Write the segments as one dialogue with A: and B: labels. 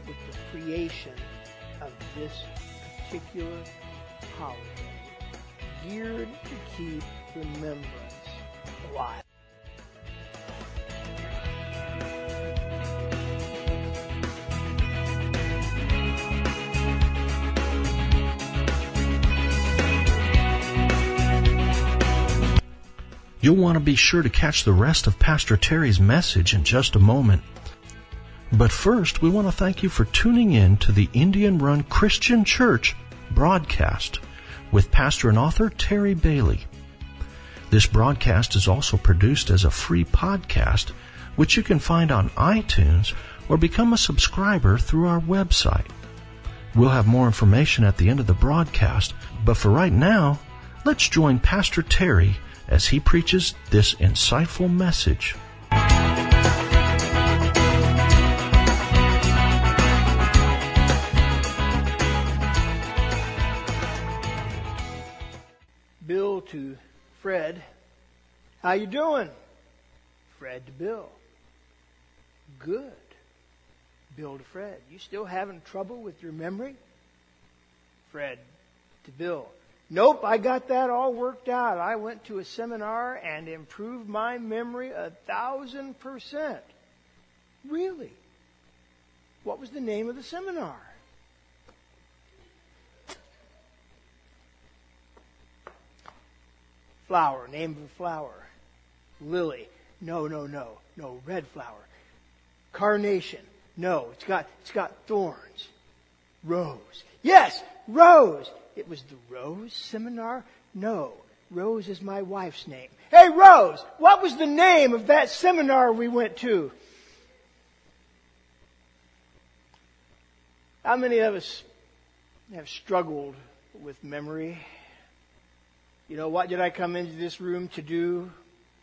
A: with the creation of this particular holiday, geared to keep remembrance alive.
B: You'll want to be sure to catch the rest of Pastor Terry's message in just a moment. But first, we want to thank you for tuning in to the Indian Run Christian Church broadcast with pastor and author Terry Bailey. This broadcast is also produced as a free podcast, which you can find on iTunes or become a subscriber through our website. We'll have more information at the end of the broadcast, but for right now, let's join Pastor Terry as he preaches this insightful message.
A: Bill to Fred. How you doing? Fred to Bill. Good. Bill to Fred. You still having trouble with your memory? Fred to Bill. Nope, I got that all worked out. I went to a seminar and improved my memory 1,000%. Really? What was the name of the seminar? Flower, name of a flower. Lily. No, red flower. Carnation. No, it's got thorns. Rose. Yes, Rose. It was the Rose Seminar? No, Rose is my wife's name. Hey, Rose, what was the name of that seminar we went to? How many of us have struggled with memory? You know, what did I come into this room to do?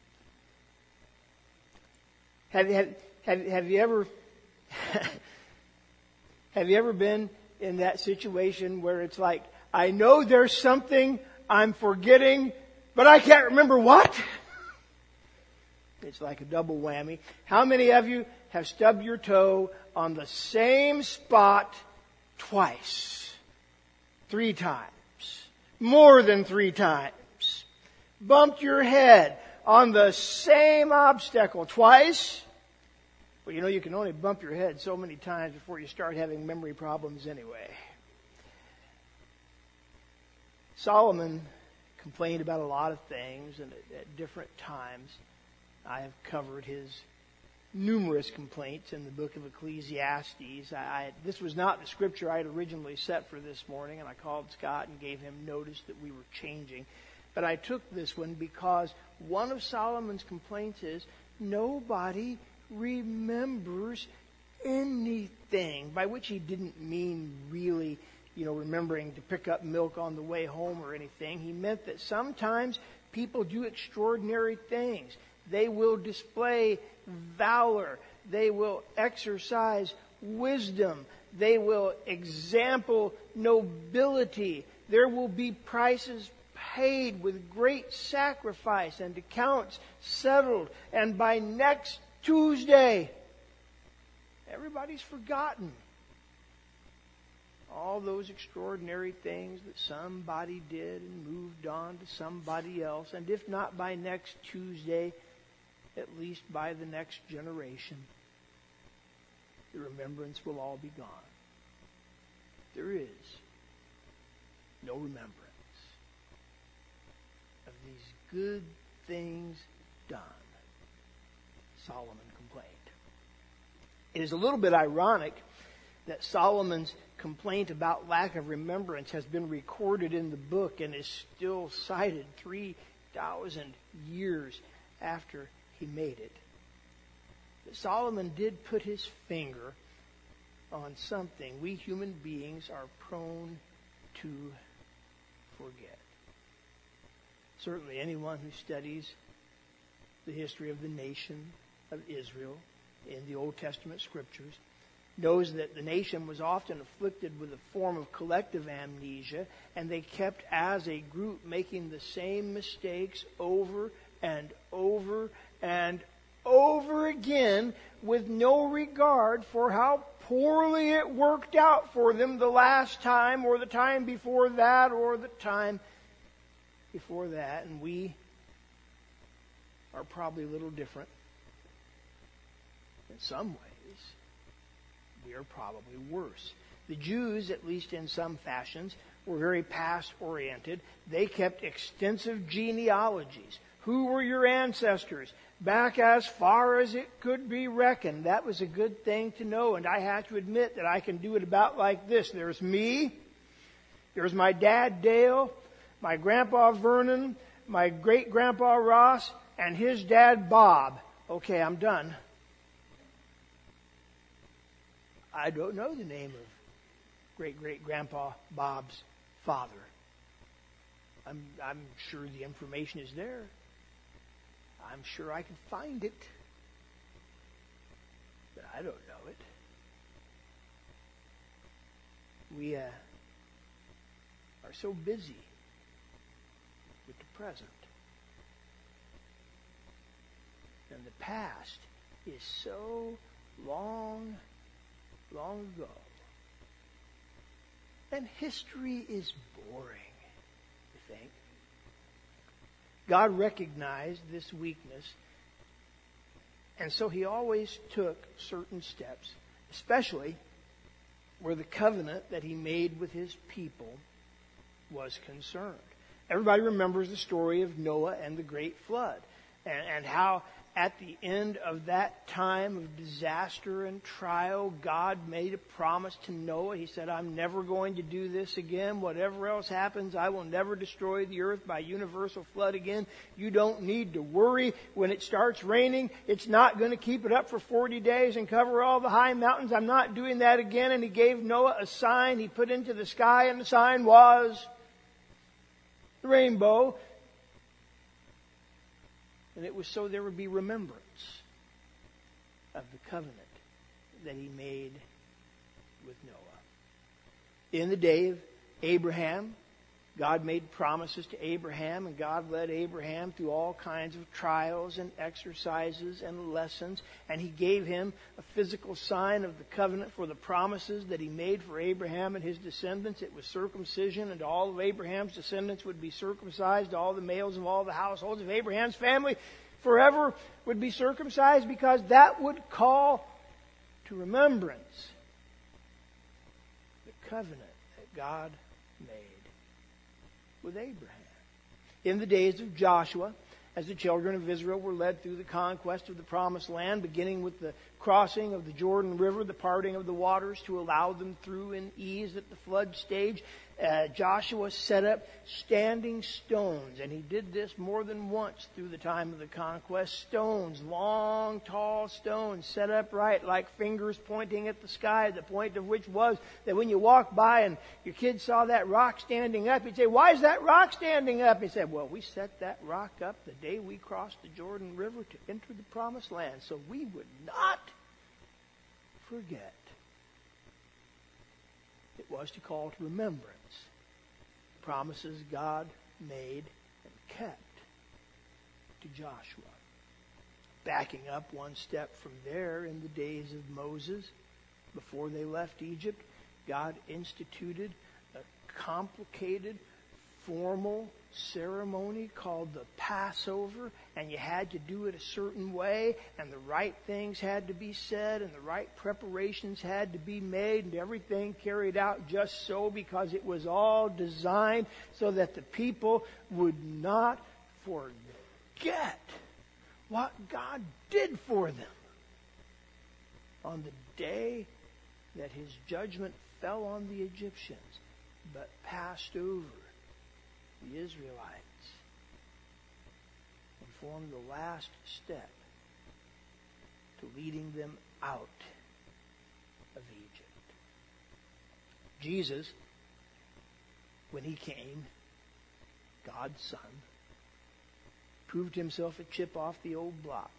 A: Have you ever have you ever been in that situation where it's like, I know there's something I'm forgetting, but I can't remember what? It's like a double whammy. How many of you have stubbed your toe on the same spot twice? 3 times. More than 3 times. Bumped your head on the same obstacle twice? Well, you know, you can only bump your head so many times before you start having memory problems anyway. Solomon complained about a lot of things, and at different times I have covered his numerous complaints in the book of Ecclesiastes. This was not the scripture I had originally set for this morning, and I called Scott and gave him notice that we were changing. But I took this one because one of Solomon's complaints is nobody remembers anything, by which he didn't mean really, remembering to pick up milk on the way home or anything. He meant that sometimes people do extraordinary things. They will display valor. They will exercise wisdom. They will example nobility. There will be prices paid with great sacrifice and accounts settled. And by next Tuesday, everybody's forgotten all those extraordinary things that somebody did and moved on to somebody else. And if not by next Tuesday, at least by the next generation, the remembrance will all be gone. There is no remembrance of these good things done. Solomon complained. It is a little bit ironic that Solomon's complaint about lack of remembrance has been recorded in the book and is still cited 3,000 years after he made it. But Solomon did put his finger on something we human beings are prone to forget. Certainly anyone who studies the history of the nation of Israel in the Old Testament scriptures knows that the nation was often afflicted with a form of collective amnesia, and they kept as a group making the same mistakes over and over and over again with no regard for how poorly it worked out for them the last time or the time before that or the time before that. And we are probably a little different. In some ways, we are probably worse. The Jews, at least in some fashions, were very past-oriented. They kept extensive genealogies. Who were your ancestors? Back as far as it could be reckoned. That was a good thing to know, and I have to admit that I can do it about like this. There's me, there's my dad Dale, my grandpa Vernon, my great-grandpa Ross, and his dad Bob. Okay, I'm done. I don't know the name of great-great-grandpa Bob's father. I'm sure the information is there. I'm sure I can find it. But I don't know it. We are so busy with the present. And the past is so long ago. And history is boring, you think. God recognized this weakness, and so He always took certain steps, especially where the covenant that He made with His people was concerned. Everybody remembers the story of Noah and the great flood, and how at the end of that time of disaster and trial, God made a promise to Noah. He said, I'm never going to do this again. Whatever else happens, I will never destroy the earth by universal flood again. You don't need to worry. When it starts raining, it's not going to keep it up for 40 days and cover all the high mountains. I'm not doing that again. And He gave Noah a sign He put into the sky, and the sign was the rainbow. And it was so there would be remembrance of the covenant that He made with Noah. In the day of Abraham, God made promises to Abraham, and God led Abraham through all kinds of trials and exercises and lessons, and He gave him a physical sign of the covenant for the promises that He made for Abraham and his descendants. It was circumcision, and all of Abraham's descendants would be circumcised. All the males of all the households of Abraham's family forever would be circumcised, because that would call to remembrance the covenant that God made with Abraham. In the days of Joshua, as the children of Israel were led through the conquest of the Promised Land, beginning with the crossing of the Jordan River, the parting of the waters to allow them through in ease at the flood stage, Joshua set up standing stones, and he did this more than once through the time of the conquest. Stones, long, tall stones, set up right like fingers pointing at the sky, the point of which was that when you walked by and your kids saw that rock standing up, you'd say, why is that rock standing up? He said, well, we set that rock up the day we crossed the Jordan River to enter the Promised Land, so we would not forget. It was to call to remembrance promises God made and kept to Joshua. Backing up one step from there, in the days of Moses, before they left Egypt, God instituted a complicated, formal ceremony called the Passover, and you had to do it a certain way, and the right things had to be said, and the right preparations had to be made, and everything carried out just so, because it was all designed so that the people would not forget what God did for them on the day that His judgment fell on the Egyptians, but passed over the Israelites and formed the last step to leading them out of Egypt. Jesus, when He came, God's Son, proved Himself a chip off the old block.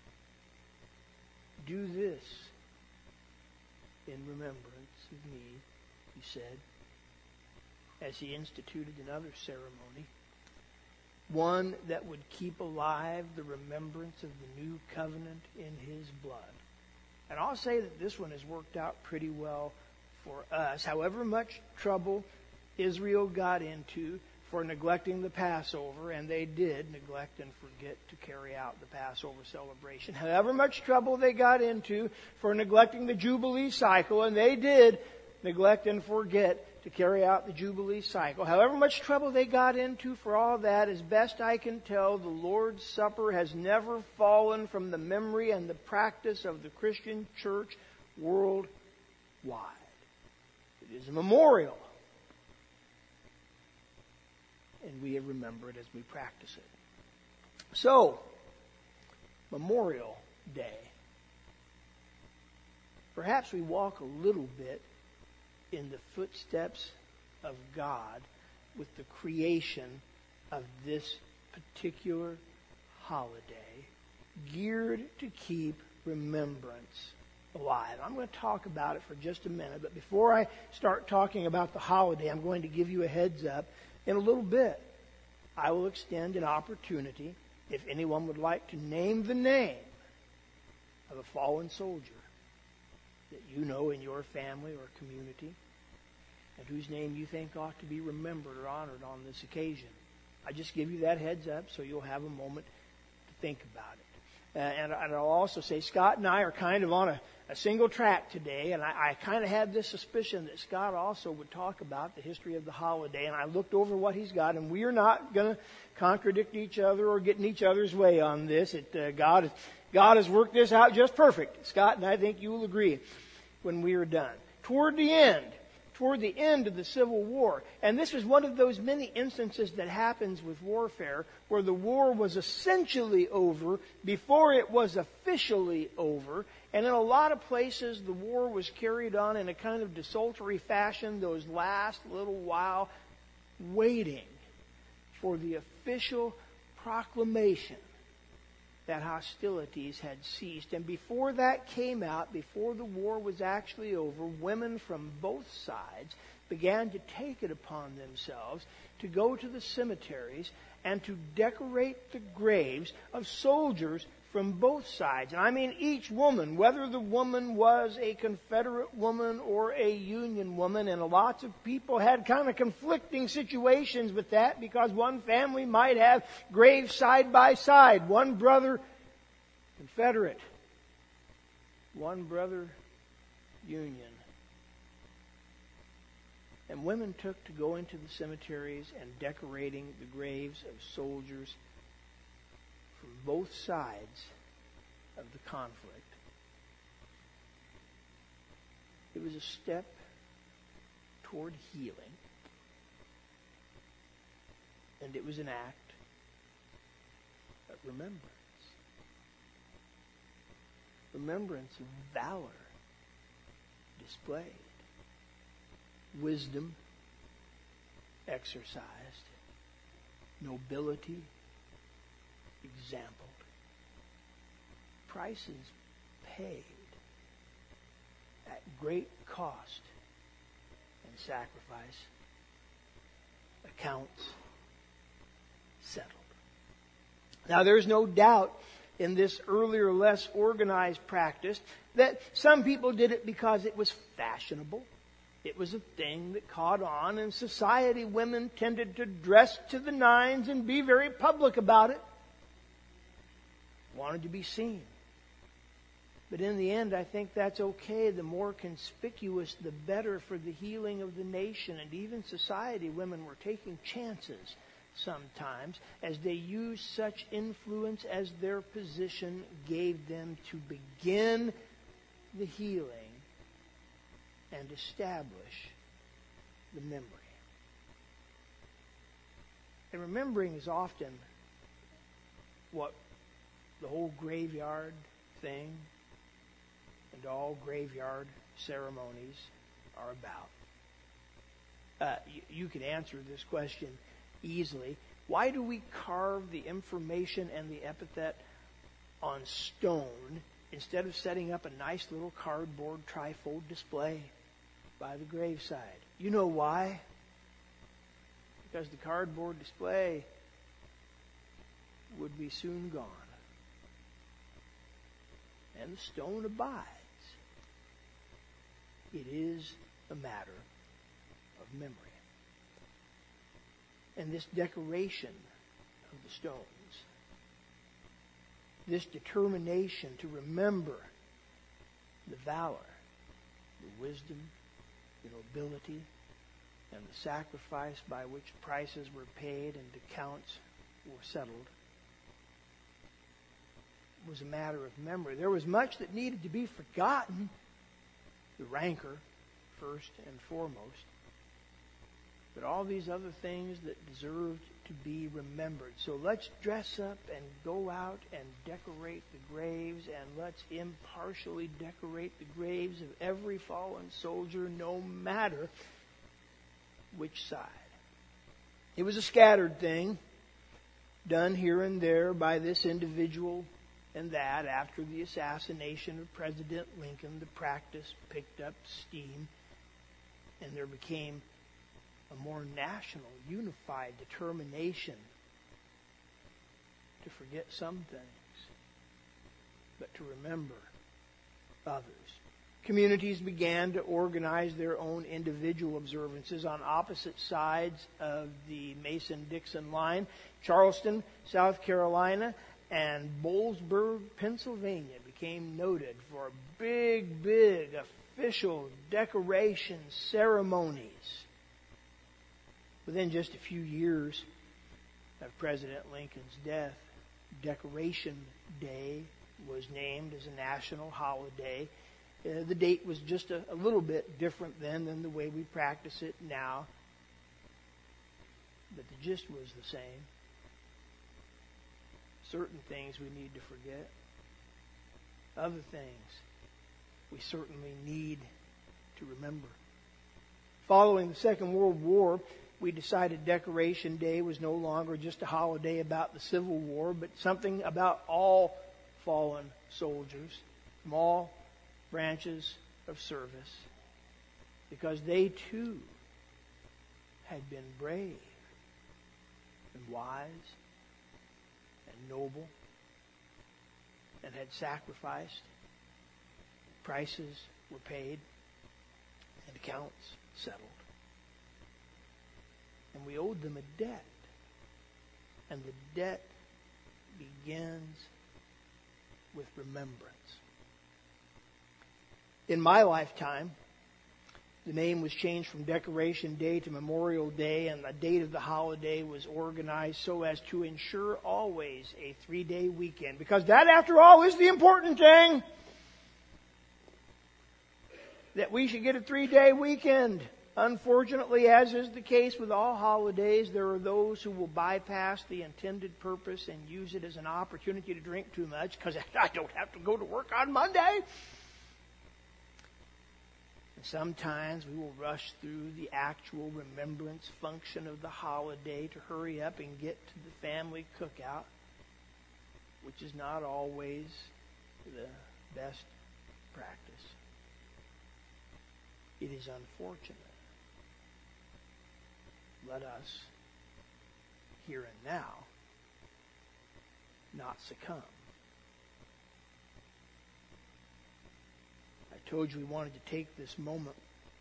A: Do this in remembrance of me, He said, as He instituted another ceremony. one that would keep alive the remembrance of the new covenant in His blood. And I'll say that this one has worked out pretty well for us. However much trouble Israel got into for neglecting the Passover, and they did neglect and forget to carry out the Passover celebration. However much trouble they got into for neglecting the Jubilee cycle, and they did neglect and forget to carry out the Jubilee cycle. However much trouble they got into for all that, as best I can tell, the Lord's Supper has never fallen from the memory and the practice of the Christian church worldwide. It is a memorial, and we remember it as we practice it. So, Memorial Day. Perhaps we walk a little bit in the footsteps of God with the creation of this particular holiday, geared to keep remembrance alive. I'm going to talk about it for just a minute, but before I start talking about the holiday, I'm going to give you a heads up. In a little bit, I will extend an opportunity if anyone would like to name the name of a fallen soldier that you know in your family or community, and whose name you think ought to be remembered or honored on this occasion. I just give you that heads up so you'll have a moment to think about it. And I'll also say Scott and I are kind of on a single track today, and I kind of had this suspicion that Scott also would talk about the history of the holiday, and I looked over what he's got, and we are not going to contradict each other or get in each other's way on this. God has worked this out just perfect. Scott, and I think you will agree when we are done. Toward the end of the Civil War. And this was one of those many instances that happens with warfare where the war was essentially over before it was officially over. And in a lot of places, the war was carried on in a kind of desultory fashion those last little while, waiting for the official proclamation that hostilities had ceased. And before that came out, before the war was actually over, women from both sides began to take it upon themselves to go to the cemeteries and to decorate the graves of soldiers from both sides. And I mean each woman, whether the woman was a Confederate woman or a Union woman, and lots of people had kind of conflicting situations with that because one family might have graves side by side. One brother Confederate, one brother Union. And women took to go into the cemeteries and decorating the graves of soldiers from both sides of the conflict. It was a step toward healing, and it was an act of remembrance. Remembrance of valor displayed, wisdom exercised, nobility exampled, prices paid at great cost and sacrifice, accounts settled. Now, there's no doubt in this earlier, less organized practice that some people did it because it was fashionable. It was a thing that caught on. In society, women tended to dress to the nines and be very public about it. Wanted to be seen. But in the end, I think that's okay. The more conspicuous, the better for the healing of the nation and even society. Women were taking chances sometimes as they used such influence as their position gave them to begin the healing and establish the memory. And remembering is often what the whole graveyard thing and all graveyard ceremonies are about. You can answer this question easily. Why do we carve the information and the epithet on stone instead of setting up a nice little cardboard trifold display by the graveside? You know why? Because the cardboard display would be soon gone, and the stone abides. It is a matter of memory. And this decoration of the stones, this determination to remember the valor, the wisdom, the nobility, and the sacrifice by which prices were paid and accounts were settled, was a matter of memory. There was much that needed to be forgotten, the rancor first and foremost, but all these other things that deserved to be remembered. So let's dress up and go out and decorate the graves, and let's impartially decorate the graves of every fallen soldier, no matter which side. It was a scattered thing, done here and there by this individual and that. After the assassination of President Lincoln, the practice picked up steam, and there became a more national, unified determination to forget some things, but to remember others. Communities began to organize their own individual observances on opposite sides of the Mason-Dixon line. Charleston, South Carolina, and Boalsburg, Pennsylvania became noted for big official decoration ceremonies. Within just a few years of President Lincoln's death, Decoration Day was named as a national holiday. The date was just a little bit different then than the way we practice it now, but the gist was the same. Certain things we need to forget. Other things we certainly need to remember. Following the Second World War, we decided Decoration Day was no longer just a holiday about the Civil War, but something about all fallen soldiers from all branches of service, because they too had been brave and wise and noble and had sacrificed. Prices were paid and accounts settled. And we owed them a debt. And the debt begins with remembrance. In my lifetime, the name was changed from Decoration Day to Memorial Day, and the date of the holiday was organized so as to ensure always a 3-day weekend. Because that, after all, is the important thing. That we should get a 3-day weekend. Unfortunately, as is the case with all holidays, there are those who will bypass the intended purpose and use it as an opportunity to drink too much because I don't have to go to work on Monday. And sometimes we will rush through the actual remembrance function of the holiday to hurry up and get to the family cookout, which is not always the best practice. It is unfortunate. Let us, here and now, not succumb. I told you we wanted to take this moment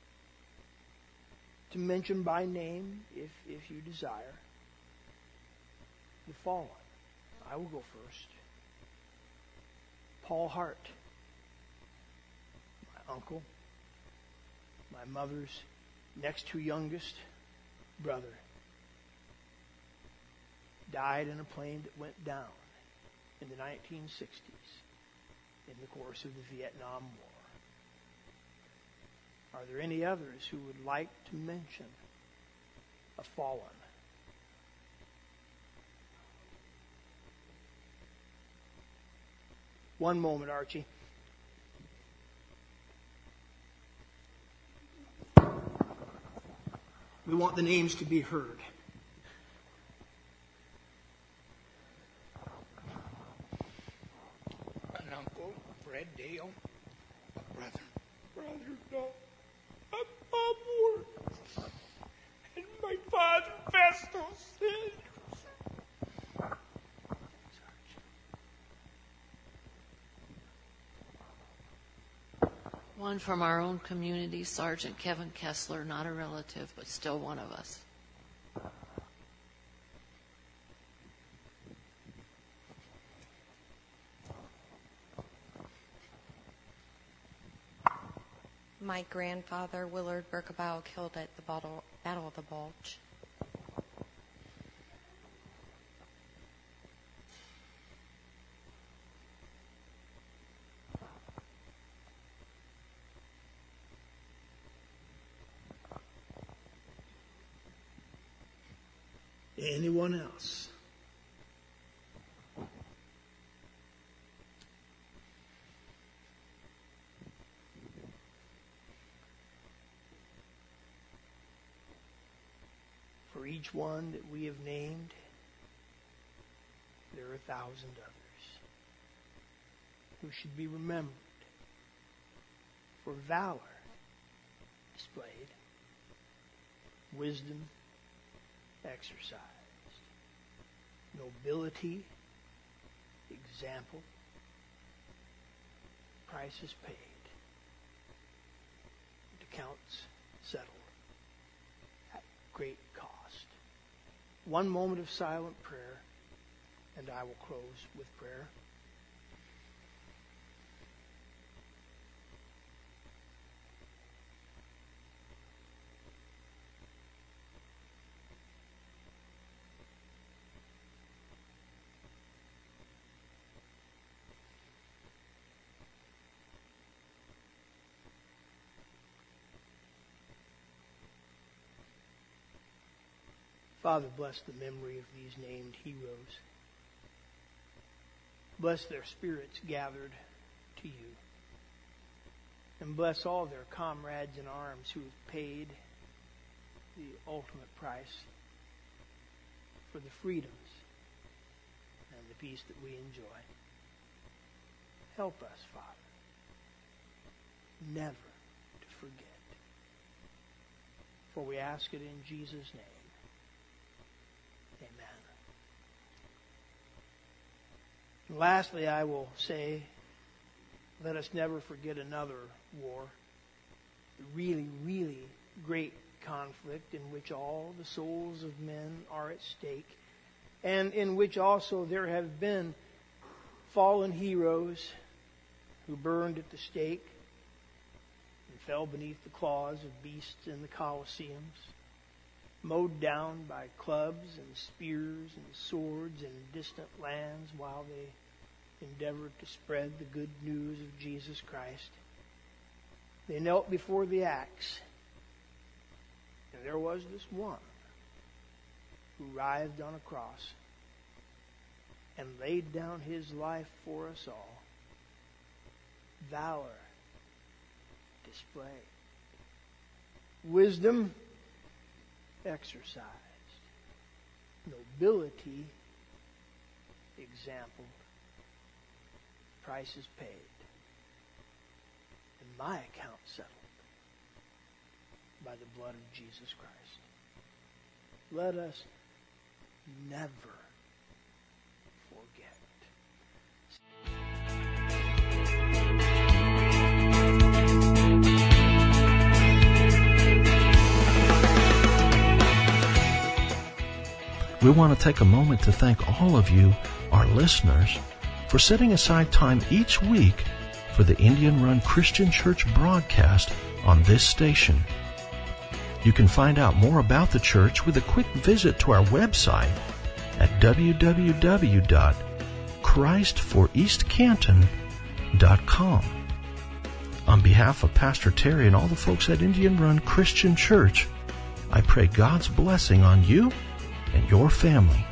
A: to mention by name, if you desire, the fallen. I will go first. Paul Hart, my uncle, my mother's next to youngest brother, died in a plane that went down in the 1960s in the course of the Vietnam War. Are there any others who would like to mention a fallen? One moment, Archie. We want the names to be heard.
C: An uncle, Fred Dale. A brother Doug. A Bob Ward. And my father, Festus.
D: One from our own community, Sergeant Kevin Kessler, not a relative, but still one of us.
E: My grandfather, Willard Berkebaugh, killed at the Battle of the Bulge.
A: Anyone else? For each one that we have named, there are 1,000 others who should be remembered for valor displayed, wisdom exercised, nobility example, prices paid, accounts settled at great cost. One moment of silent prayer, and I will close with prayer. Father, bless the memory of these named heroes. Bless their spirits gathered to you. And bless all their comrades in arms who have paid the ultimate price for the freedoms and the peace that we enjoy. Help us, Father, never to forget. For we ask it in Jesus' name. Amen. And lastly, I will say, let us never forget another war, the really, really great conflict in which all the souls of men are at stake, and in which also there have been fallen heroes who burned at the stake and fell beneath the claws of beasts in the Colosseums, mowed down by clubs and spears and swords in distant lands while they endeavored to spread the good news of Jesus Christ. They knelt before the axe, and there was this one who writhed on a cross and laid down his life for us all. Valor displayed, wisdom exercised, nobility exampled, prices paid, and my account settled by the blood of Jesus Christ. Let us never forget.
B: We want to take a moment to thank all of you, our listeners, for setting aside time each week for the Indian Run Christian Church broadcast on this station. You can find out more about the church with a quick visit to our website at www.christforeastcanton.com. On behalf of Pastor Terry and all the folks at Indian Run Christian Church, I pray God's blessing on you and your family.